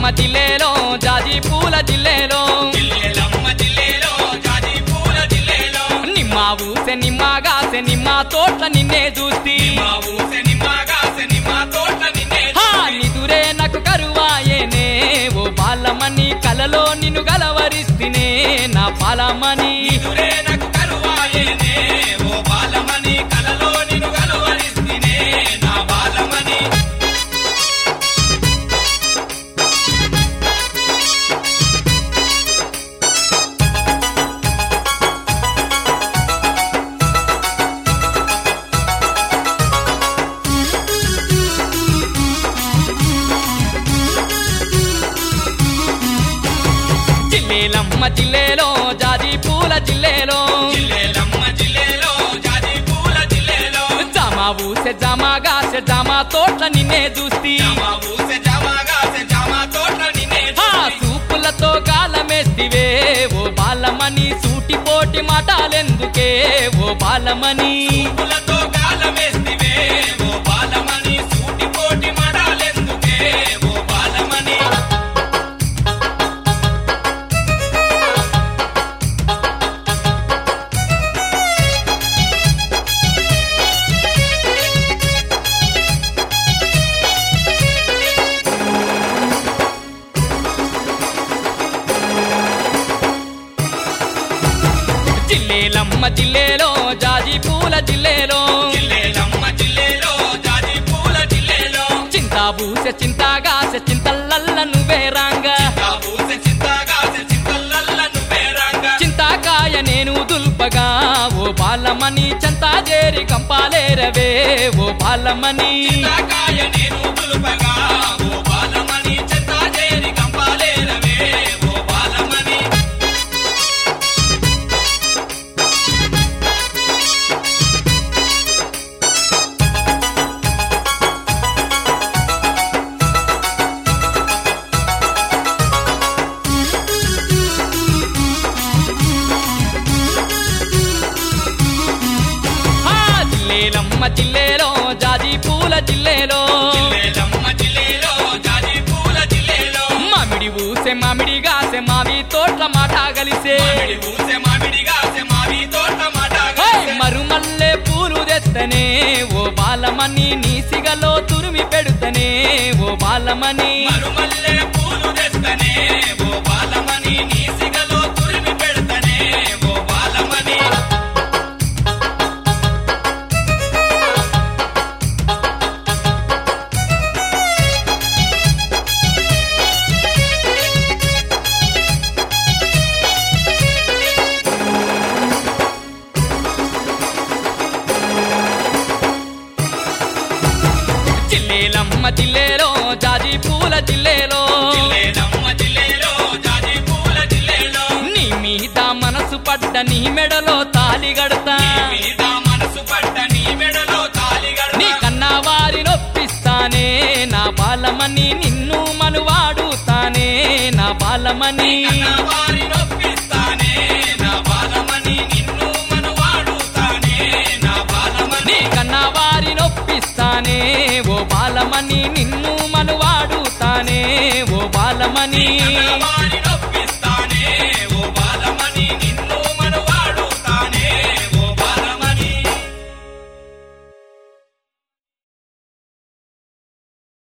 జిల్లేలో జాజి పూల జిల్లేలో జిల్లెలమ్మ జిల్లెలో జాజి పూల జిల్లెలో నిమ్మ ఊసె నిమ్మగాసె నిమ్మ తోట్ల నిన్నే చూస్తి మా ఊసె నిమ్మగాసె నిమ్మ తోట నిన్నే నిదురే నాకు కరువాయేనే ఓ బాలమని కలలో నిన్ను గలవరిస్తినే నా బాలమని నిదురే నాకు కరువాయేనే ఓ బాలమని కలలో నిన్ను గలవరిస్తినే నా బాలమని జిల్లేలమ్మ జిల్లేలో జాజి పూల జిల్లేలో జిల్లెలమ్మ జిల్లెలో జాజి పూల జిల్లెలో జామా ఊసె జామాగాసె జామా తోట్ల నిన్నే చూస్తి మా ఊసె జామగాసె జామ తోట నిన్నే సూపులతో గాలమేస్తివే ఓ బాలమని సూటిపోటి మాటలెందుకే ఓ బాలమని పూలతో గాలమేస్తివే ఓ బాలమని సూటిపోటి మడాలెందుకే ఓ బాలమని జిల్లేలమ్మ జిల్లేలో జాజి పూల జిల్లేలో జిల్లెలమ్మ జిల్లెలో జాజి పూల జిల్లెలో చింతాబూసె చింతాగాసె చింతల్లల్ల నువ్వే రాంగా ఆ ఊసె చింతగాసె చింతలల్ల నువ్వే రంగా చింతాకాయ నేను దుల్పగా ఓ బాలమని చంతాజేరి కంపాలేరవే ఓ బాలమని చింతకాయ నేను దులుపగా ఓ బాలమని చింతాజేరి కంపాలేరవే ఓ బాలమని జిల్లేలమ్మ జిల్లేలో జాజి పూల జిల్లేలో జిల్లెలమ్మ జిల్లెలో జాజి పూల జిల్లెలో మామిడి ఊసె మామిడిగాసె మావి తోట్ల మాట కలిసే మామిడి ఊసె మామిడిగాసె మావి తోట మడాగాసె మరుమల్లె పూలు తెస్తనే ఓ బాలమని నీ సిగలో తురిమి పెడుతనే ఓ బాలమని మరుమల్లె పూలు తెస్తనే ఓ బాలమని నీ సిగలో తురిమి పెడతనే ఓ బాలమని జిల్లేలమ్మ జిల్లేలో జాజి పూల జిల్లేలో జిల్లెలమ్మ జిల్లెలో జాజి పూల జిల్లెలో నీ మీద మనసు పడ్డ నీ మెడలో తాలి గడతా మీద మనసు పడ్డ నీ మెడలో తాలిగడ నీ కన్నా వారి నొప్పిస్తానే నా బాలమని నిన్ను మనువాడుతానే నా బాలమని వారి నొప్పిస్తానే నా బాలమని నిన్ను మనువాడుతానే నా బాలమని నీ కన్నా వారి నొప్పిస్తానే ఓ బాలమని నిన్ను మనువాడుతానే ఓ బాలమని నా